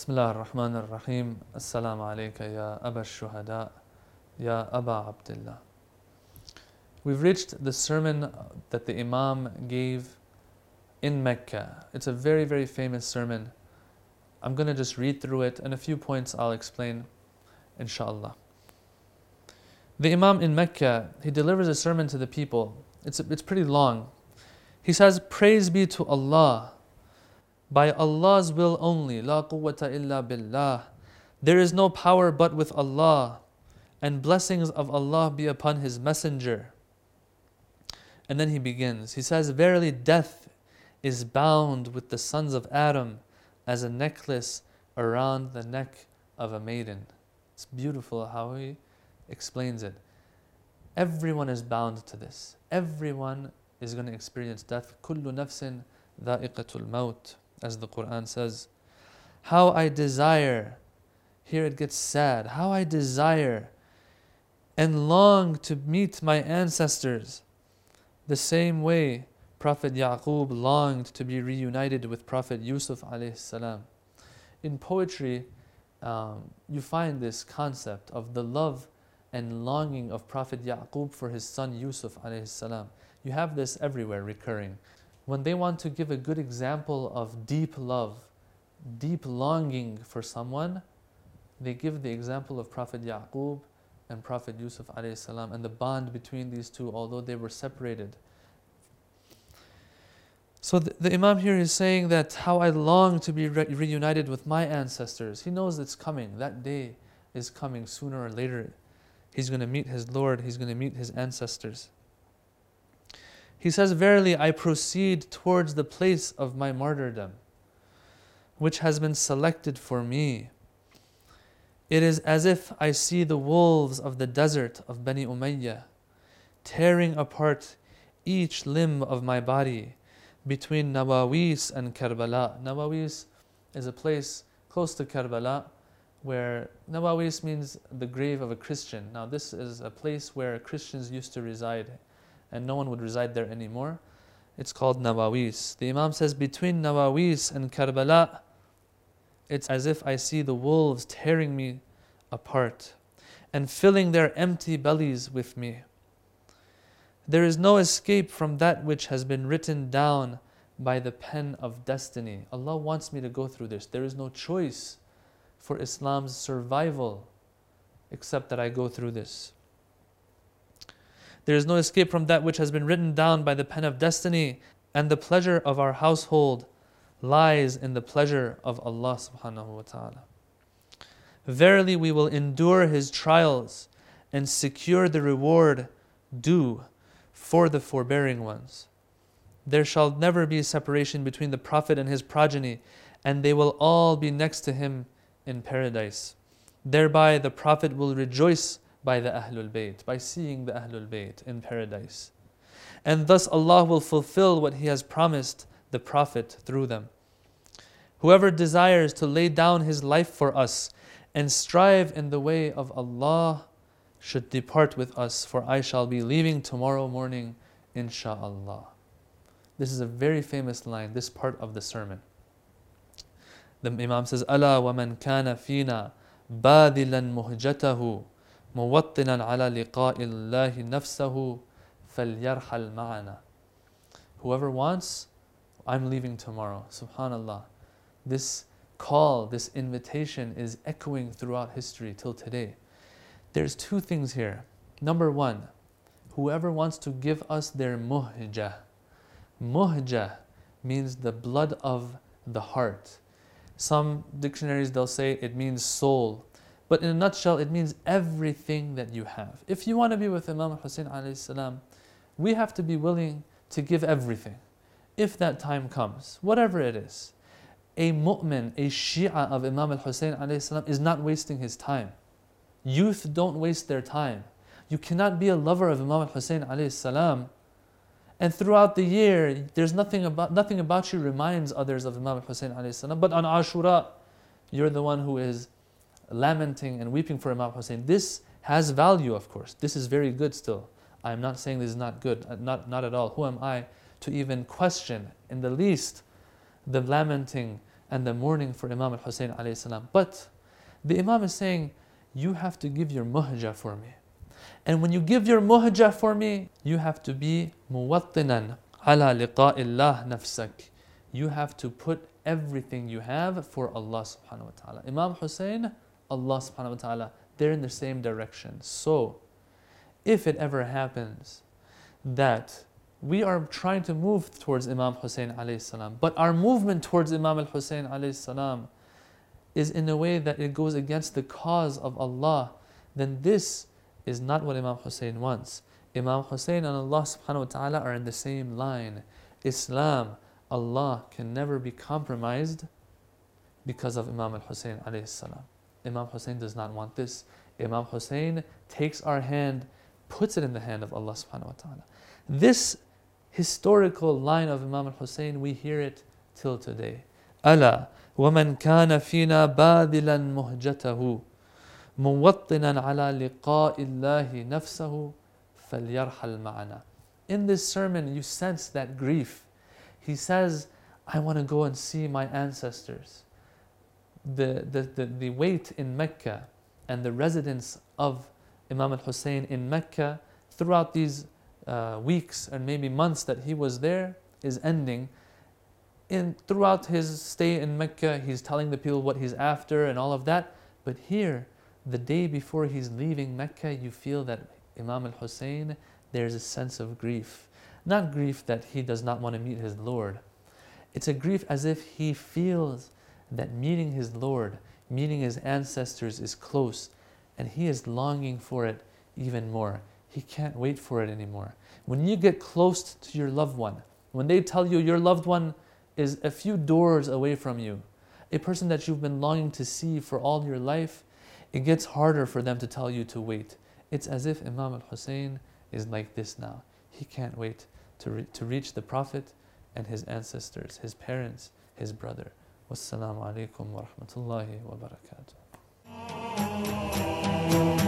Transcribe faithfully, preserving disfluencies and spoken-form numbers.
بسم الله الرحمن الرحيم السلام عليك يا أبا الشهداء يا أبا عبد الله. We've reached the sermon that the Imam gave in Mecca. It's a very, very famous sermon. I'm going to just read through it, and a few points I'll explain, inshallah. The Imam in Mecca, he delivers a sermon to the people. It's, it's pretty long. He says, "Praise be to Allah. By Allah's will only, la quwwata illa billah. There is no power but with Allah, and blessings of Allah be upon His Messenger." And then he begins. He says, "Verily death is bound with the sons of Adam as a necklace around the neck of a maiden." It's beautiful how he explains it. Everyone is bound to this. Everyone is going to experience death. كُلُّ نَفْسٍ ذَائِقَةُ الْمَوْتِ, as the Quran says. How I desire, here it gets sad, how I desire and long to meet my ancestors, the same way Prophet Yaqub longed to be reunited with Prophet Yusuf alayhi salam. In poetry, um, you find this concept of the love and longing of Prophet Yaqub for his son Yusuf alayhi salam. You have this everywhere recurring. When they want to give a good example of deep love, deep longing for someone, they give the example of Prophet Yaqub and Prophet Yusuf alayhi salam, and the bond between these two, although they were separated. So the, the Imam here is saying that how I long to be re- reunited with my ancestors. He knows it's coming. That day is coming sooner or later. He's going to meet his Lord. He's going to meet his ancestors. He says, "Verily I proceed towards the place of my martyrdom, which has been selected for me. It is as if I see the wolves of the desert of Bani Umayyah tearing apart each limb of my body between Nawawis and Karbala." Nawawis is a place close to Karbala where Nawawis means the grave of a Christian. Now this is a place where Christians used to reside, and no one would reside there anymore. It's called Nawawis. The Imam says, between Nawawis and Karbala, it's as if I see the wolves tearing me apart and filling their empty bellies with me. There is no escape from that which has been written down by the pen of destiny. Allah wants me to go through this. There is no choice for Islam's survival except that I go through this. There is no escape from that which has been written down by the pen of destiny, and the pleasure of our household lies in the pleasure of Allah subhanahu wa ta'ala. Verily we will endure His trials and secure the reward due for the forbearing ones. There shall never be separation between the Prophet and his progeny, and they will all be next to him in paradise. Thereby the Prophet will rejoice by the Ahlul Bayt, by seeing the Ahlul Bayt in paradise. And thus Allah will fulfill what He has promised the Prophet through them. Whoever desires to lay down his life for us and strive in the way of Allah should depart with us, for I shall be leaving tomorrow morning, insha'Allah. This is a very famous line, this part of the sermon. The Imam says, "Ala wa man kana fina badilan muhjatahu muwattinan ala liqa'illahi nafsahu falyarhal ma'ana." Whoever wants, I'm leaving tomorrow. Subhanallah. This call, this invitation is echoing throughout history till today. There's two things here. Number one, whoever wants to give us their muhjah. Muhjah means the blood of the heart. Some dictionaries, they'll say it means soul. But in a nutshell, it means everything that you have. If you want to be with Imam Hussein alayhi salam, we have to be willing to give everything. If that time comes, whatever it is. A mu'min, a Shia of Imam al-Hussein alayhi salam is not wasting his time. Youth don't waste their time. You cannot be a lover of Imam al-Hussein alayhi salam, and throughout the year, there's nothing about nothing about you reminds others of Imam al-Hussein alayhi salam. But on Ashura, you're the one who is lamenting and weeping for Imam Hussein. This has value, of course. This is very good still. I'm not saying this is not good, not, not at all. Who am I to even question in the least the lamenting and the mourning for Imam al-Hussein alayhi salam. But the Imam is saying, you have to give your muhjah for me. And when you give your muhjah for me, you have to be muwattinan ala liqa'illah nafsak. You have to put everything you have for Allah subhanahu wa ta'ala. Imam Hussein, Allah subhanahu wa ta'ala, they're in the same direction. So, if it ever happens that we are trying to move towards Imam Hussein alayhi salam, but our movement towards Imam al-Hussein alayhi salam is in a way that it goes against the cause of Allah, then this is not what Imam Hussein wants. Imam Hussein and Allah subhanahu wa ta'ala are in the same line. Islam, Allah can never be compromised because of Imam al-Hussein alayhi salam. Imam Hussein does not want this. Imam Hussein takes our hand, puts it in the hand of Allah subhanahu wa ta'ala. This historical line of Imam al-Hussein, we hear it till today. Ala وَمَنْ كَانَ فِينَا بَاذِلًا مُهْجَتَهُ مُوَطِّنًا عَلَى لِقَاءِ اللَّهِ نَفْسَهُ فَلْيَرْحَلْ مَعَنَا. In this sermon, you sense that grief. He says, I want to go and see my ancestors. The, the, the, the wait in Mecca and the residence of Imam al-Hussein in Mecca throughout these uh, weeks and maybe months that he was there is ending. In, throughout his stay in Mecca, he's telling the people what he's after and all of that. But here, the day before he's leaving Mecca, you feel that Imam al-Hussein, there's a sense of grief. Not grief that he does not want to meet his Lord. It's a grief as if he feels that meeting his Lord, meeting his ancestors is close, and he is longing for it even more. He can't wait for it anymore. When you get close to your loved one, when they tell you your loved one is a few doors away from you, a person that you've been longing to see for all your life, it gets harder for them to tell you to wait. It's as if Imam al-Hussein is like this now. He can't wait to, re- to reach the Prophet and his ancestors, his parents, his brother. Wassalamu alaikum wa rahmatullahi wa barakatuh.